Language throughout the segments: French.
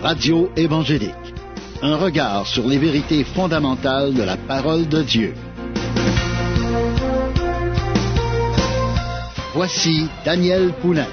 Radio évangélique. Un regard sur les vérités fondamentales de la parole de Dieu. Voici Daniel Poulain.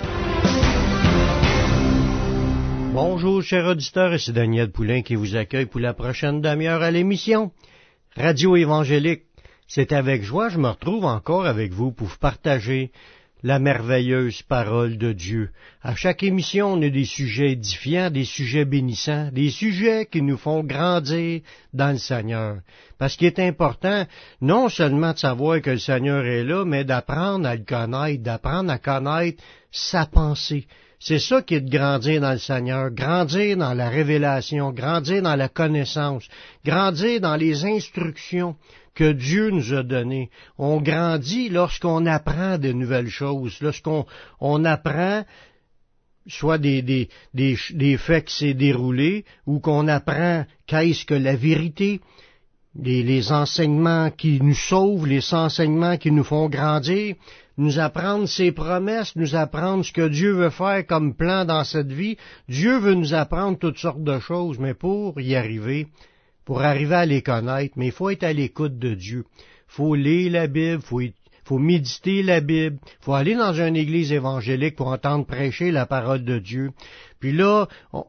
Bonjour, chers auditeurs, et c'est Daniel Poulain qui vous accueille pour la prochaine demi-heure à l'émission Radio évangélique. C'est avec joie que je me retrouve encore avec vous pour vous partager la merveilleuse parole de Dieu. À chaque émission, on a des sujets édifiants, des sujets bénissants, des sujets qui nous font grandir dans le Seigneur. Parce qu'il est important, non seulement de savoir que le Seigneur est là, mais d'apprendre à le connaître, d'apprendre à connaître sa pensée. C'est ça qui est de grandir dans le Seigneur, grandir dans la révélation, grandir dans la connaissance, grandir dans les instructions que Dieu nous a données. On grandit lorsqu'on apprend de nouvelles choses, lorsqu'on apprend soit des faits qui s'est déroulé, ou qu'on apprend qu'est-ce que la vérité, les enseignements qui nous sauvent, les enseignements qui nous font grandir, nous apprendre ses promesses, nous apprendre ce que Dieu veut faire comme plan dans cette vie. Dieu veut nous apprendre toutes sortes de choses, mais pour y arriver, pour arriver à les connaître, mais il faut être à l'écoute de Dieu. Il faut lire la Bible, faut méditer la Bible, il faut aller dans une église évangélique pour entendre prêcher la parole de Dieu. Puis là,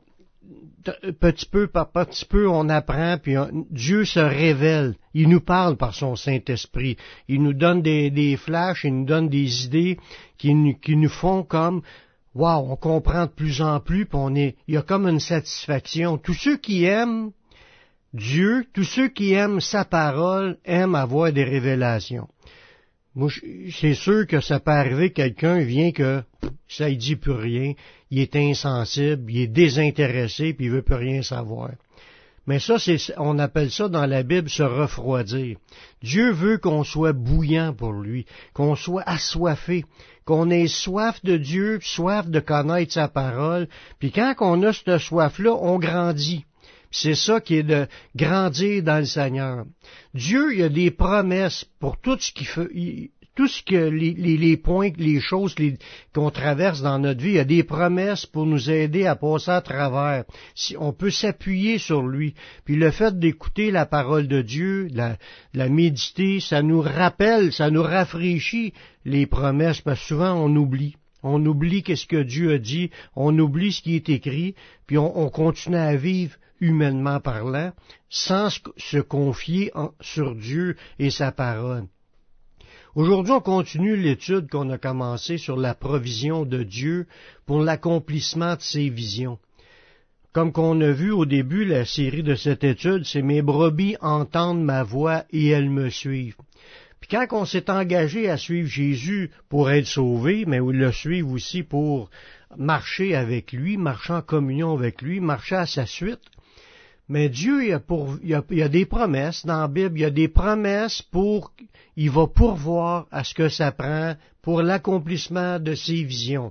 petit peu par petit peu, on apprend, puis Dieu se révèle. Il nous parle par son Saint-Esprit. Il nous donne des flashs, il nous donne des idées qui nous font comme, wow, on comprend de plus en plus, puis il y a comme une satisfaction. Tous ceux qui aiment Dieu, tous ceux qui aiment sa parole, aiment avoir des révélations. Moi, c'est sûr que ça peut arriver que quelqu'un vient que ça ne dit plus rien, il est insensible, il est désintéressé, puis il veut plus rien savoir. Mais ça, on appelle ça dans la Bible se refroidir. Dieu veut qu'on soit bouillant pour lui, qu'on soit assoiffé, qu'on ait soif de Dieu, soif de connaître sa parole, puis quand on a cette soif-là, on grandit. C'est ça qui est de grandir dans le Seigneur. Dieu, il a des promesses pour tout ce qu'il fait, tout ce que les points, les choses qu'on traverse dans notre vie. Il y a des promesses pour nous aider à passer à travers. Si on peut s'appuyer sur lui. Puis le fait d'écouter la parole de Dieu, la méditer, ça nous rappelle, ça nous rafraîchit les promesses, parce que souvent on oublie. On oublie qu'est-ce que Dieu a dit, on oublie ce qui est écrit, puis on continue à vivre humainement parlant, sans se confier sur Dieu et sa parole. Aujourd'hui, on continue l'étude qu'on a commencée sur la provision de Dieu pour l'accomplissement de ses visions. Comme qu'on a vu au début, la série de cette étude, c'est « Mes brebis entendent ma voix et elles me suivent ». Puis quand on s'est engagé à suivre Jésus pour être sauvé, mais le suivre aussi pour marcher avec lui, marcher en communion avec lui, marcher à sa suite, mais Dieu, il y a des promesses dans la Bible, il y a des promesses il va pourvoir à ce que ça prend pour l'accomplissement de ses visions.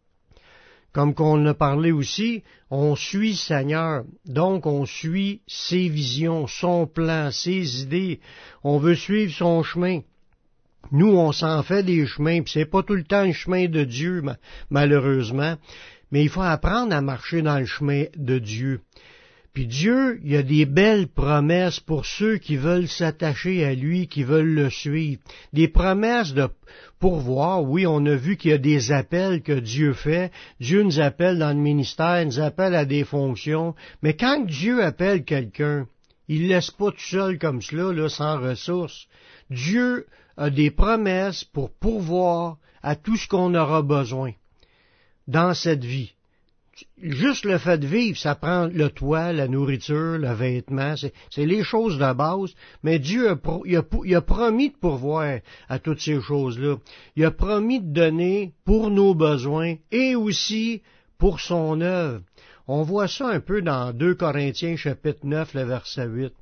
Comme qu'on a parlé aussi, on suit le Seigneur, donc on suit ses visions, son plan, ses idées, on veut suivre son chemin. Nous, on s'en fait des chemins, puis c'est pas tout le temps le chemin de Dieu, malheureusement, mais il faut apprendre à marcher dans le chemin de Dieu. Puis Dieu, il y a des belles promesses pour ceux qui veulent s'attacher à lui, qui veulent le suivre. Des promesses de pourvoir. Oui, on a vu qu'il y a des appels que Dieu fait. Dieu nous appelle dans le ministère, nous appelle à des fonctions. Mais quand Dieu appelle quelqu'un, il ne laisse pas tout seul comme cela, là, sans ressources. Dieu a des promesses pour pourvoir à tout ce qu'on aura besoin dans cette vie. Juste le fait de vivre, ça prend le toit, la nourriture, le vêtement, c'est les choses de base, mais Dieu a promis de pourvoir à toutes ces choses-là. Il a promis de donner pour nos besoins et aussi pour son œuvre. On voit ça un peu dans 2 Corinthiens chapitre 9, le verset 8.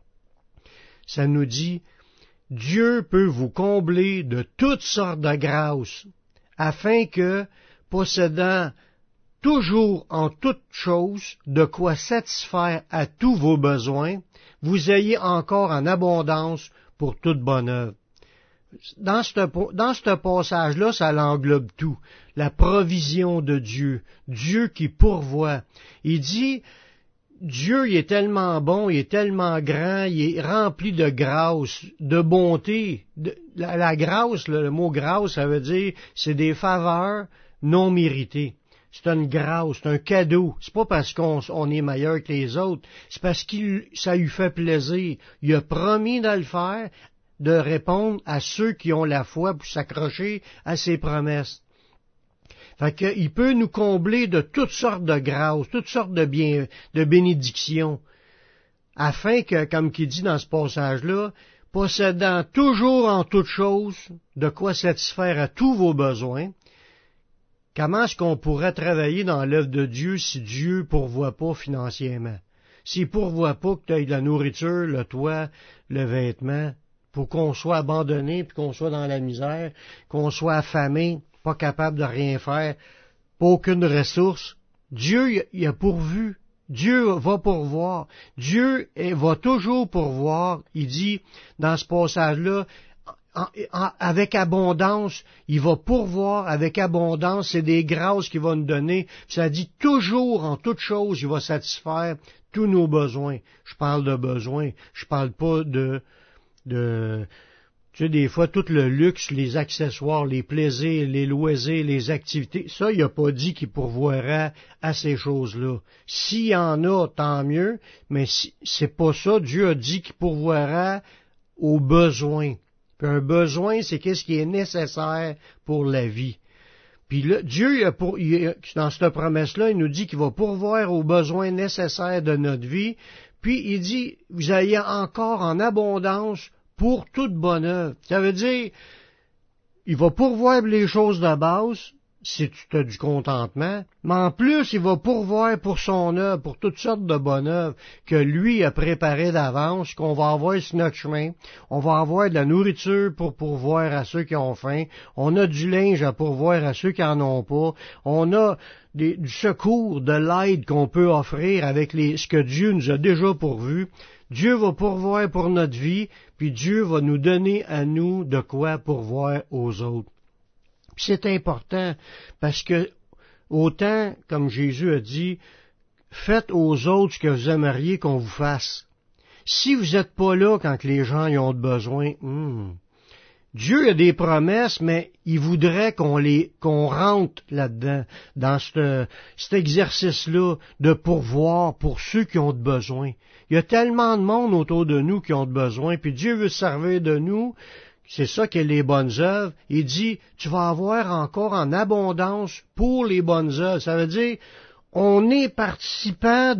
Ça nous dit, « Dieu peut vous combler de toutes sortes de grâces, afin que, possédant toujours en toutes choses de quoi satisfaire à tous vos besoins, vous ayez encore en abondance pour toute bonne œuvre. » Dans ce passage-là, ça l'englobe tout. La provision de Dieu, Dieu qui pourvoit. Il dit, Dieu, il est tellement bon, il est tellement grand, il est rempli de grâce, de bonté. La grâce, le mot grâce, ça veut dire, c'est des faveurs non méritées. C'est une grâce, c'est un cadeau. C'est pas parce qu'on est meilleur que les autres, c'est parce que ça lui fait plaisir. Il a promis de le faire, de répondre à ceux qui ont la foi pour s'accrocher à ses promesses. Fait qu'il peut nous combler de toutes sortes de grâces, toutes sortes de bénédictions, afin que, comme qu'il dit dans ce passage-là, possédant toujours en toutes choses de quoi satisfaire à tous vos besoins. Comment est-ce qu'on pourrait travailler dans l'œuvre de Dieu si Dieu pourvoit pas financièrement? S'il pourvoit pas que tu aies de la nourriture, le toit, le vêtement, pour qu'on soit abandonné, puis qu'on soit dans la misère, qu'on soit affamé, pas capable de rien faire, pas aucune ressource. Dieu, il a pourvu. Dieu va pourvoir. Dieu va toujours pourvoir. Il dit, dans ce passage-là, avec abondance, il va pourvoir avec abondance, c'est des grâces qu'il va nous donner. Ça dit toujours, en toutes choses, il va satisfaire tous nos besoins. Je parle de besoins, je parle pas de tu sais, des fois, tout le luxe, les accessoires, les plaisirs, les loisirs, les activités, ça, il n'a pas dit qu'il pourvoira à ces choses-là. S'il y en a, tant mieux, mais c'est pas ça. Dieu a dit qu'il pourvoira aux besoins. Puis un besoin, c'est qu'est-ce qui est nécessaire pour la vie. Puis là, Dieu, dans cette promesse-là, il nous dit qu'il va pourvoir aux besoins nécessaires de notre vie. Puis il dit, vous ayez encore en abondance pour toute bonne œuvre. Ça veut dire, il va pourvoir les choses de base, si tu as du contentement, mais en plus, il va pourvoir pour son œuvre, pour toutes sortes de bonnes œuvres que lui a préparées d'avance, qu'on va avoir sur notre chemin. On va avoir de la nourriture pour pourvoir à ceux qui ont faim. On a du linge à pourvoir à ceux qui en ont pas. On a du secours, de l'aide qu'on peut offrir avec ce que Dieu nous a déjà pourvu. Dieu va pourvoir pour notre vie, puis Dieu va nous donner à nous de quoi pourvoir aux autres. Puis c'est important, parce que autant, comme Jésus a dit, faites aux autres ce que vous aimeriez qu'on vous fasse. Si vous n'êtes pas là quand les gens y ont besoin, Dieu a des promesses, mais il voudrait qu'on rentre là-dedans, dans cet exercice-là de pourvoir pour ceux qui ont besoin. Il y a tellement de monde autour de nous qui ont besoin, puis Dieu veut se servir de nous. C'est ça qu'est les bonnes œuvres. Il dit, tu vas avoir encore en abondance pour les bonnes œuvres. Ça veut dire, on est participant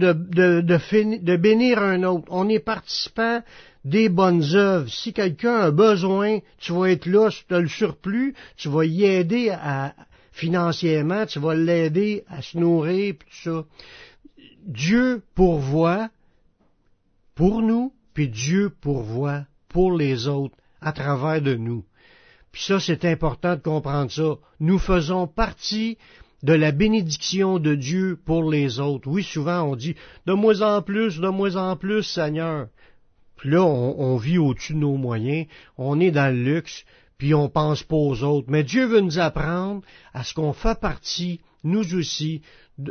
de bénir un autre. On est participant des bonnes œuvres. Si quelqu'un a besoin, tu vas être là, si tu as le surplus, tu vas y aider financièrement, tu vas l'aider à se nourrir, puis tout ça. Dieu pourvoit pour nous, puis Dieu pourvoit pour les autres à travers de nous. Puis ça, c'est important de comprendre ça. Nous faisons partie de la bénédiction de Dieu pour les autres. Oui, souvent on dit, de moins en plus, Seigneur. Puis là, on vit au-dessus de nos moyens, on est dans le luxe, puis on pense pas aux autres. Mais Dieu veut nous apprendre à ce qu'on fait partie, nous aussi,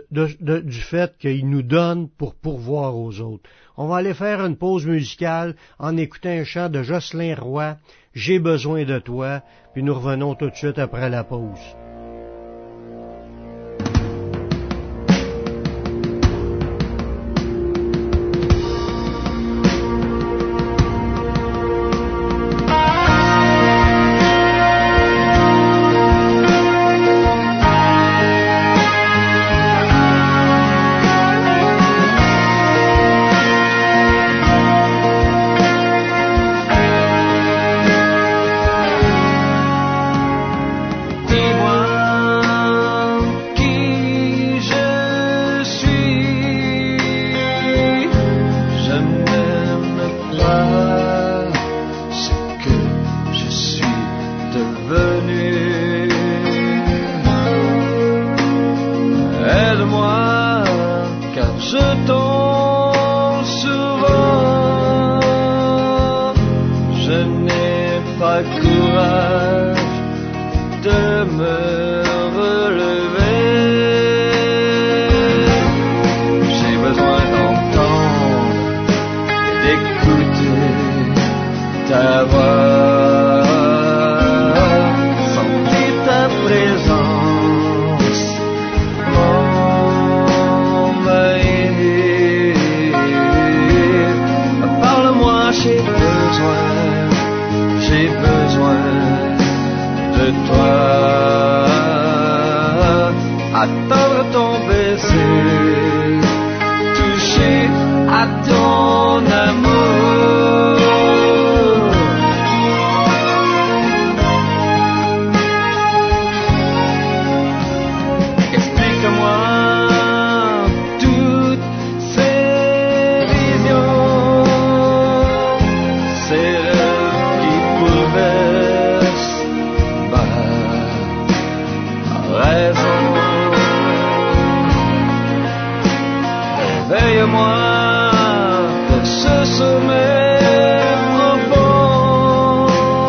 du fait qu'il nous donne pour pourvoir aux autres. On va aller faire une pause musicale en écoutant un chant de Jocelyn Roy, « J'ai besoin de toi », puis nous revenons tout de suite après la pause. J'ai besoin d'entendre attendre ton baiser, toucher à ton amour. Explique-moi toutes ces visions, ces rêves qui bouleversent ma raison. Réveille-moi de ce sommeil profond,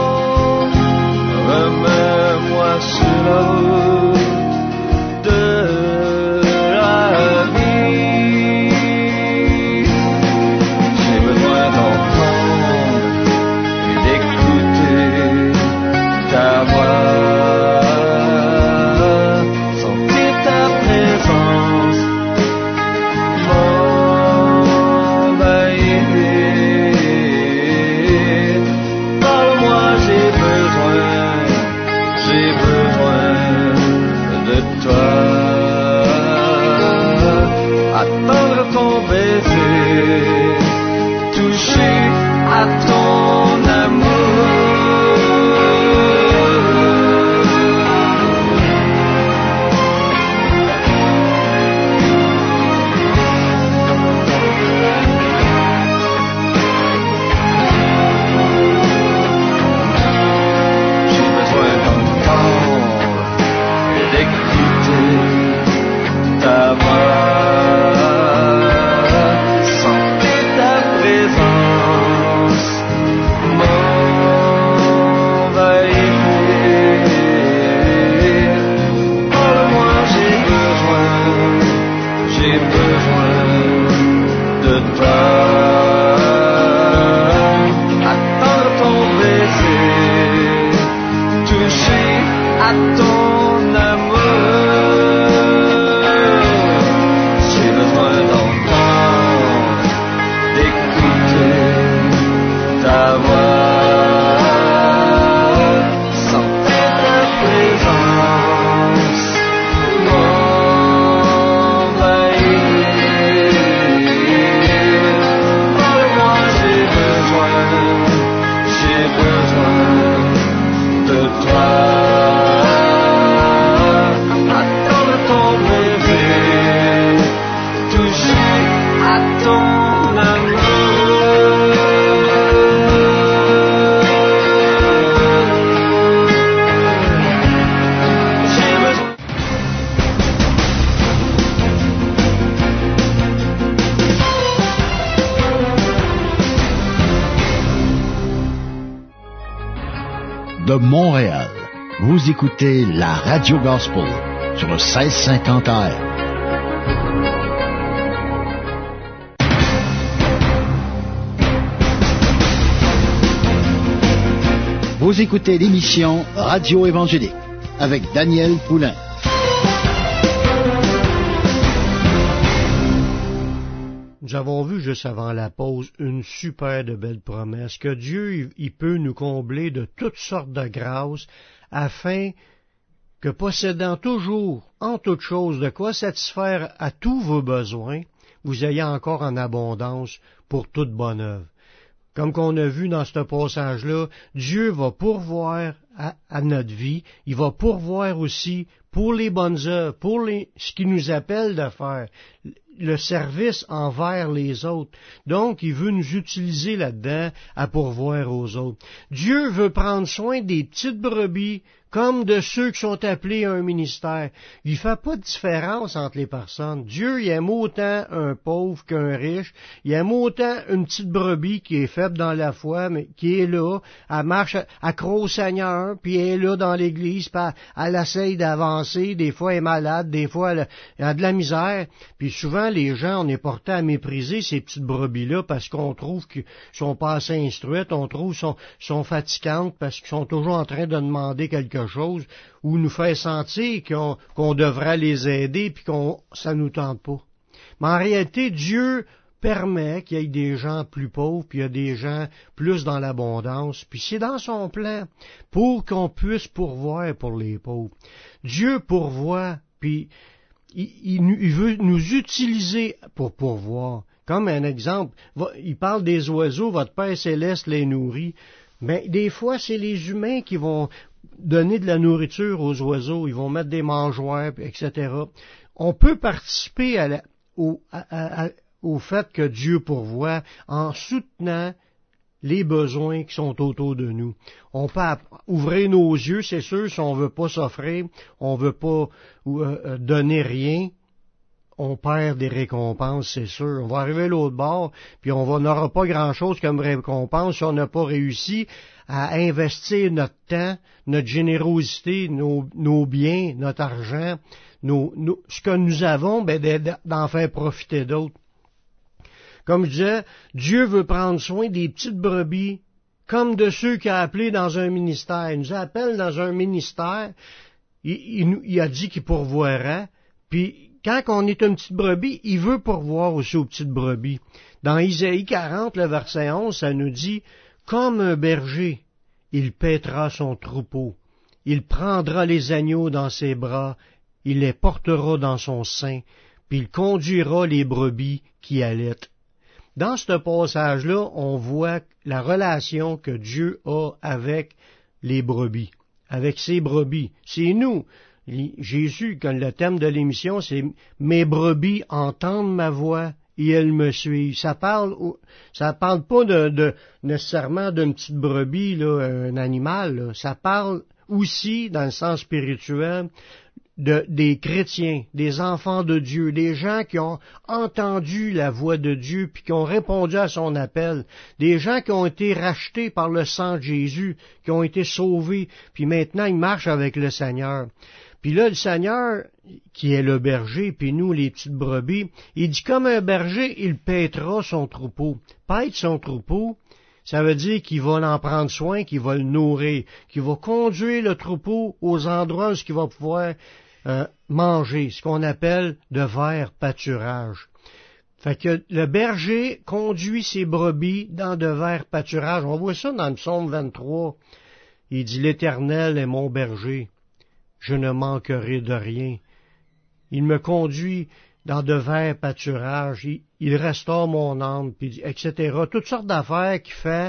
remets-moi sur la route de la vie. J'ai besoin d'entendre et d'écouter ta voix, sentir ta présence m'envahir. Parle-moi, j'ai besoin de toi. Attendre ton baiser, toucher à ton amour. J'ai besoin d'entendre et d'écouter ta voix, sentir ta présence m'envahir. Parle-moi, j'ai besoin de toi. Attendre ton baiser, toucher à ton amour. J'ai besoin d'entendre, d'écouter ta voix, sentir ta présence m'envahir. Parle-moi, j'ai besoin de toi. Attendre ton baiser, toucher à ton amour. J'ai besoin. De Montréal, vous écoutez la Radio Gospel sur le 1650 AM. Vous écoutez l'émission Radio Évangélique avec Daniel Poulain. Nous avons vu juste avant la pause une super de belle promesse que Dieu il peut nous combler de toutes sortes de grâces afin que possédant toujours en toutes choses de quoi satisfaire à tous vos besoins, vous ayez encore en abondance pour toute bonne œuvre. Comme qu'on a vu dans ce passage-là, Dieu va pourvoir à notre vie, il va pourvoir aussi pour les bonnes œuvres, pour ce qu'il nous appelle de faire, le service envers les autres. Donc, il veut nous utiliser là-dedans à pourvoir aux autres. Dieu veut prendre soin des petites brebis comme de ceux qui sont appelés à un ministère. Il ne fait pas de différence entre les personnes. Dieu, il aime autant un pauvre qu'un riche. Il aime autant une petite brebis qui est faible dans la foi, mais qui est là, elle marche, elle croit au Seigneur, puis elle est là dans l'église, puis elle essaye d'avancer. Des fois, elle est malade, des fois, elle a de la misère. Puis souvent, les gens, on est portés à mépriser ces petites brebis-là parce qu'on trouve qu'ils sont pas assez instruites, on trouve qu'ils sont fatigantes parce qu'ils sont toujours en train de demander quelque chose ou nous faire sentir qu'on devrait les aider puis ça nous tente pas. Mais en réalité, Dieu permet qu'il y ait des gens plus pauvres, puis il y a des gens plus dans l'abondance, puis c'est dans son plan pour qu'on puisse pourvoir pour les pauvres. Dieu pourvoit, puis il veut nous utiliser pour pourvoir. Comme un exemple, il parle des oiseaux, votre Père céleste les nourrit. Mais des fois, c'est les humains qui vont donner de la nourriture aux oiseaux, ils vont mettre des mangeoires, etc. On peut participer au fait que Dieu pourvoit en soutenant les besoins qui sont autour de nous. On peut ouvrir nos yeux, c'est sûr, si on veut pas s'offrir, on veut pas donner rien, on perd des récompenses, c'est sûr. On va arriver à l'autre bord, puis on n'aura pas grand-chose comme récompense si on n'a pas réussi à investir notre temps, notre générosité, nos biens, notre argent, ce que nous avons, d'en faire profiter d'autres. Comme je disais, Dieu veut prendre soin des petites brebis, comme de ceux qu'il a appelés dans un ministère. Il nous appelle dans un ministère, il a dit qu'il pourvoira, puis quand on est une petite brebis, il veut pourvoir aussi aux petites brebis. Dans Isaïe 40, le verset 11, ça nous dit, « Comme un berger, il paîtra son troupeau, il prendra les agneaux dans ses bras, il les portera dans son sein, puis il conduira les brebis qui allaitent. » Dans ce passage-là, on voit la relation que Dieu a avec les brebis, avec ses brebis. C'est nous. Jésus, quand le thème de l'émission, c'est « Mes brebis entendent ma voix et elles me suivent ». Ça parle pas nécessairement d'une petite brebis, là, un animal. Là. Ça parle aussi, dans le sens spirituel, des chrétiens, des enfants de Dieu, des gens qui ont entendu la voix de Dieu puis qui ont répondu à son appel, des gens qui ont été rachetés par le sang de Jésus, qui ont été sauvés, puis maintenant ils marchent avec le Seigneur. Puis là, le Seigneur, qui est le berger, puis nous, les petites brebis, il dit comme un berger, il paîtra son troupeau. Paître son troupeau, ça veut dire qu'il va en prendre soin, qu'il va le nourrir, qu'il va conduire le troupeau aux endroits où il va pouvoir manger, ce qu'on appelle de vert pâturage. Fait que le berger conduit ses brebis dans de verts pâturages. On voit ça dans le psaume 23. Il dit, « L'Éternel est mon berger, je ne manquerai de rien. Il me conduit dans de verts pâturages, il restaure mon âme, puis, etc. » Toutes sortes d'affaires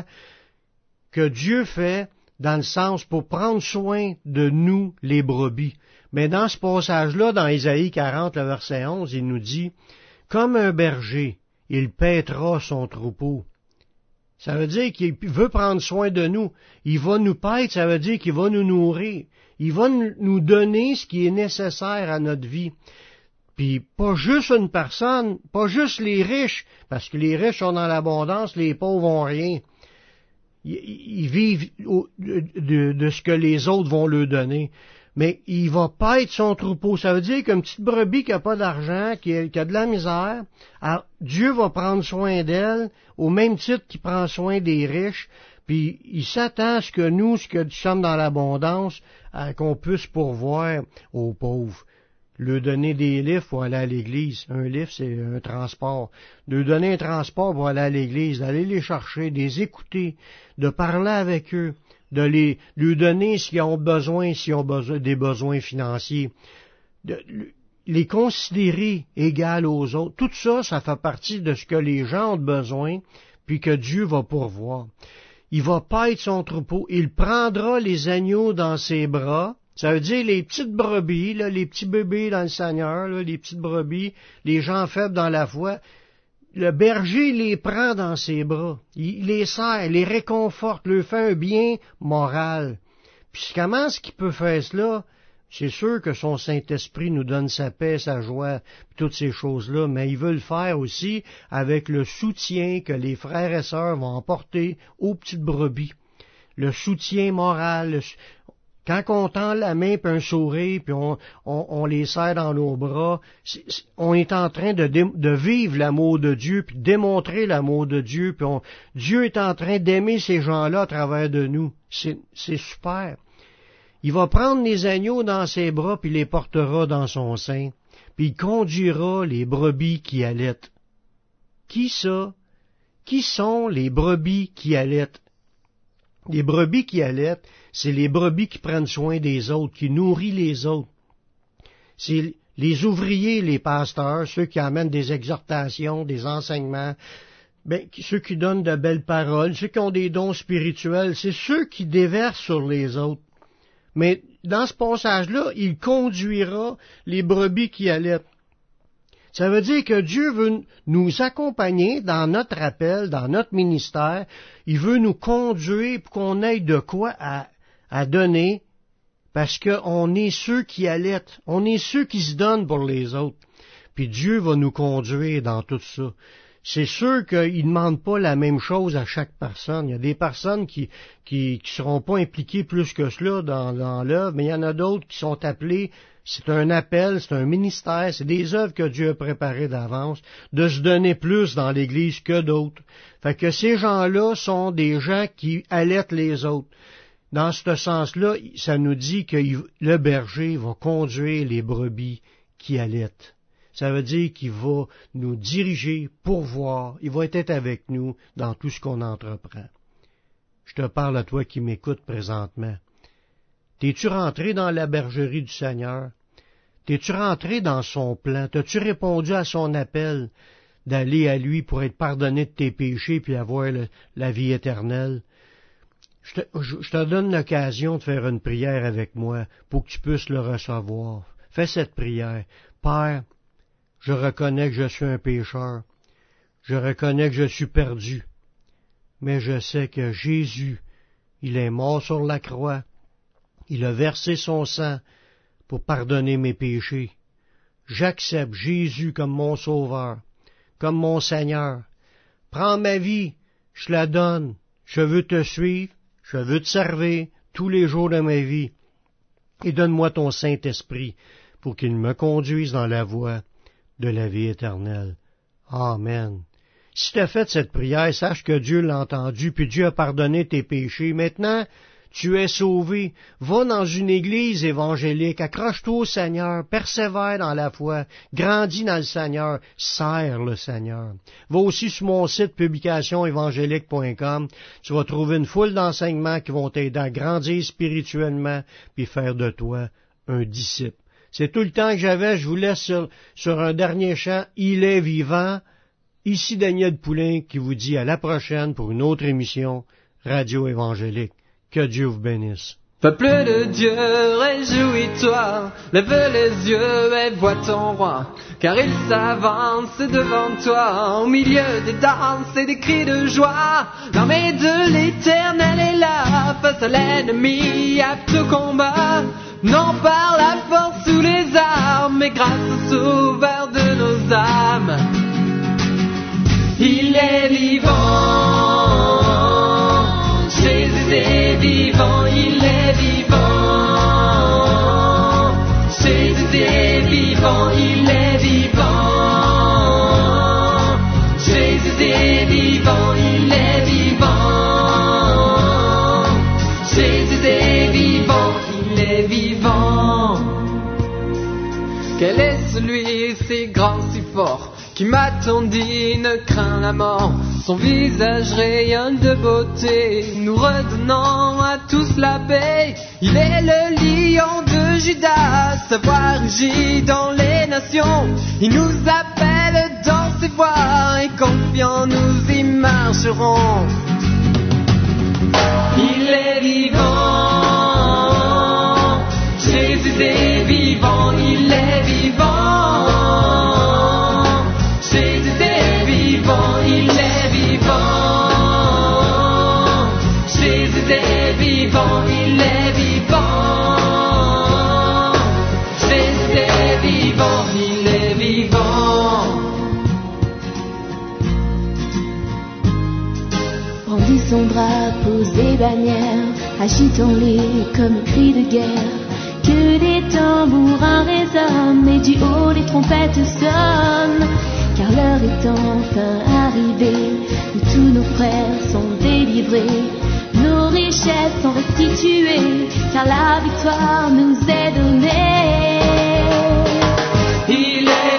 que Dieu fait dans le sens pour prendre soin de nous, les brebis. Mais dans ce passage-là, dans Isaïe 40, le verset 11, il nous dit, « Comme un berger, il paîtra son troupeau. » Ça veut dire qu'il veut prendre soin de nous. Il va nous paître, ça veut dire qu'il va nous nourrir. Il va nous donner ce qui est nécessaire à notre vie. Puis pas juste une personne, pas juste les riches, parce que les riches sont dans l'abondance, les pauvres ont rien. Ils vivent de ce que les autres vont leur donner. Mais il va paître son troupeau. Ça veut dire qu'une petite brebis qui n'a pas d'argent, qui a de la misère, alors Dieu va prendre soin d'elle au même titre qu'il prend soin des riches. Puis il s'attend à ce que nous sommes dans l'abondance, qu'on puisse pourvoir aux pauvres. Leur donner des livres pour aller à l'église. Un livre, c'est un transport. Leur donner un transport pour aller à l'église, d'aller les chercher, de les écouter, de parler avec eux, de lui donner s'ils ont besoin des besoins financiers, de les considérer égales aux autres. Tout ça, ça fait partie de ce que les gens ont besoin, puis que Dieu va pourvoir. Il va paître son troupeau, il prendra les agneaux dans ses bras. Ça veut dire les petites brebis, là, les petits bébés dans le Seigneur, là, les petites brebis, les gens faibles dans la foi. Le berger les prend dans ses bras, il les serre, les réconforte, leur fait un bien moral. Puis comment est-ce qu'il peut faire cela? C'est sûr que son Saint-Esprit nous donne sa paix, sa joie, toutes ces choses-là, mais il veut le faire aussi avec le soutien que les frères et sœurs vont apporter aux petites brebis. Le soutien moral. Quand on tend la main puis un sourire, puis on les serre dans nos bras, on est en train de vivre l'amour de Dieu, puis de démontrer l'amour de Dieu, puis Dieu est en train d'aimer ces gens-là à travers de nous. C'est super. Il va prendre les agneaux dans ses bras, puis les portera dans son sein, puis il conduira les brebis qui allaitent. Qui ça? Qui sont les brebis qui allaitent? Les brebis qui allaitent, c'est les brebis qui prennent soin des autres, qui nourrissent les autres. C'est Les ouvriers, les pasteurs, ceux qui amènent des exhortations, des enseignements, ceux qui donnent de belles paroles, ceux qui ont des dons spirituels, c'est ceux qui déversent sur les autres. Mais dans ce passage-là, il conduira les brebis qui allaitent. Ça veut dire que Dieu veut nous accompagner dans notre appel, dans notre ministère. Il veut nous conduire pour qu'on ait de quoi à donner, parce qu'on est ceux qui allaitent, on est ceux qui se donnent pour les autres. Puis Dieu va nous conduire dans tout ça. C'est sûr qu'il ne demande pas la même chose à chaque personne. Il y a des personnes qui seront pas impliquées plus que cela dans l'œuvre, mais il y en a d'autres qui sont appelés. C'est un appel, c'est un ministère, c'est des œuvres que Dieu a préparées d'avance, de se donner plus dans l'Église que d'autres. Fait que ces gens-là sont des gens qui allaitent les autres. Dans ce sens-là, ça nous dit que le berger va conduire les brebis qui allaitent. Ça veut dire qu'il va nous diriger, pourvoir, il va être avec nous dans tout ce qu'on entreprend. Je te parle à toi qui m'écoutes présentement. T'es-tu rentré dans la bergerie du Seigneur? T'es-tu rentré dans son plan? T'as-tu répondu à son appel d'aller à lui pour être pardonné de tes péchés puis avoir la vie éternelle? Je te donne l'occasion de faire une prière avec moi pour que tu puisses le recevoir. Fais cette prière. Père, je reconnais que je suis un pécheur. Je reconnais que je suis perdu. Mais je sais que Jésus, il est mort sur la croix. Il a versé son sang pour pardonner mes péchés. J'accepte Jésus comme mon Sauveur, comme mon Seigneur. Prends ma vie, je la donne. Je veux te suivre, je veux te servir tous les jours de ma vie. Et donne-moi ton Saint-Esprit pour qu'il me conduise dans la voie de la vie éternelle. Amen. Si tu as fait cette prière, sache que Dieu l'a entendu, puis Dieu a pardonné tes péchés. Maintenant, tu es sauvé. Va dans une église évangélique, accroche-toi au Seigneur, persévère dans la foi, grandis dans le Seigneur, sers le Seigneur. Va aussi sur mon site publicationévangélique.com. Tu vas trouver une foule d'enseignements qui vont t'aider à grandir spirituellement, puis faire de toi un disciple. C'est tout le temps que j'avais. Je vous laisse sur un dernier chant. Il est vivant. Ici Daniel Poulain qui vous dit à la prochaine pour une autre émission Radio Évangélique. Que Dieu vous bénisse. Peuple de Dieu, réjouis-toi, lève les yeux et vois ton roi, car il s'avance devant toi, au milieu des danses et des cris de joie. L'armée de l'Éternel est là, face à l'ennemi, apte au combat, non par la force ou les armes, mais grâce au Sauveur de nos âmes. Il est vivant, Jésus est vivant, il est vivant. Jésus est vivant, il est vivant. Jésus est vivant, il est vivant. Jésus est vivant, il est vivant. Quel est celui si grand, si fort, qui m'a tant dit ne crains la mort? Son visage rayonne de beauté, nous redonnant à tous la paix. Il est le lion de Judas, sa voix rugit dans les nations. Il nous appelle dans ses voies et confiants nous y marcherons. Il est vivant, Jésus est vivant, il est vivant. Jésus est vivant, il est vivant. Jésus est vivant, il est vivant. Jésus est vivant, il est vivant. Brandissons drapeaux et bannières, agitons-les comme un cri de guerre. Que des tambourins résonnent et du haut les trompettes sonnent. Car l'heure est enfin arrivée où tous nos frères sont délivrés. Nos richesses sont restituées, car la victoire nous est donnée. Il est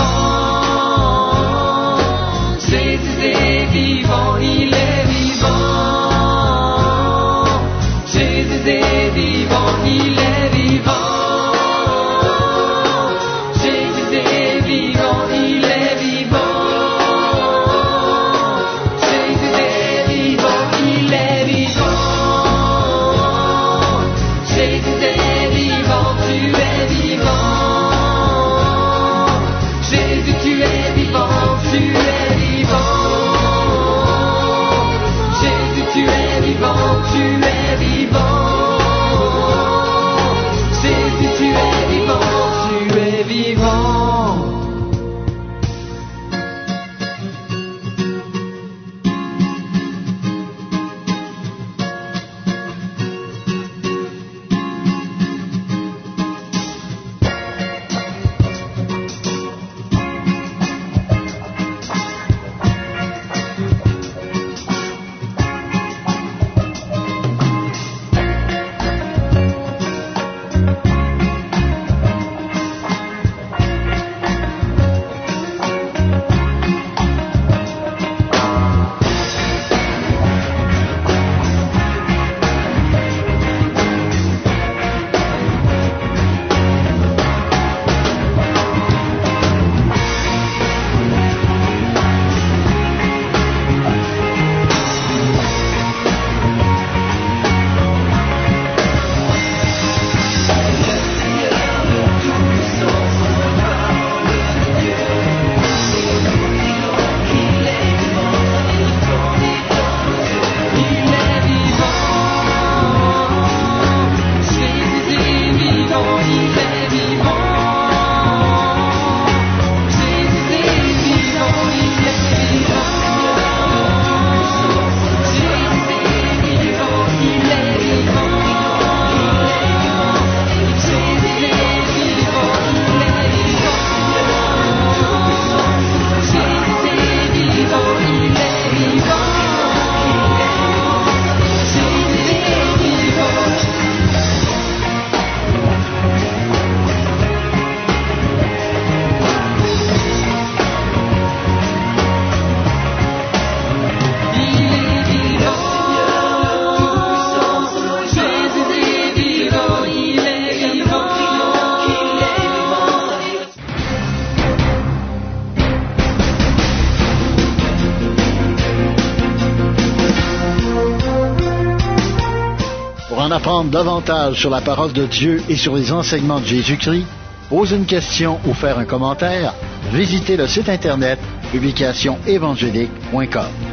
vivant, Jésus est vivant, il est vivant. Jésus est vivant, il est vivant. Jésus en apprendre davantage sur la parole de Dieu et sur les enseignements de Jésus-Christ, poser une question ou faire un commentaire, visitez le site internet publicationévangélique.com.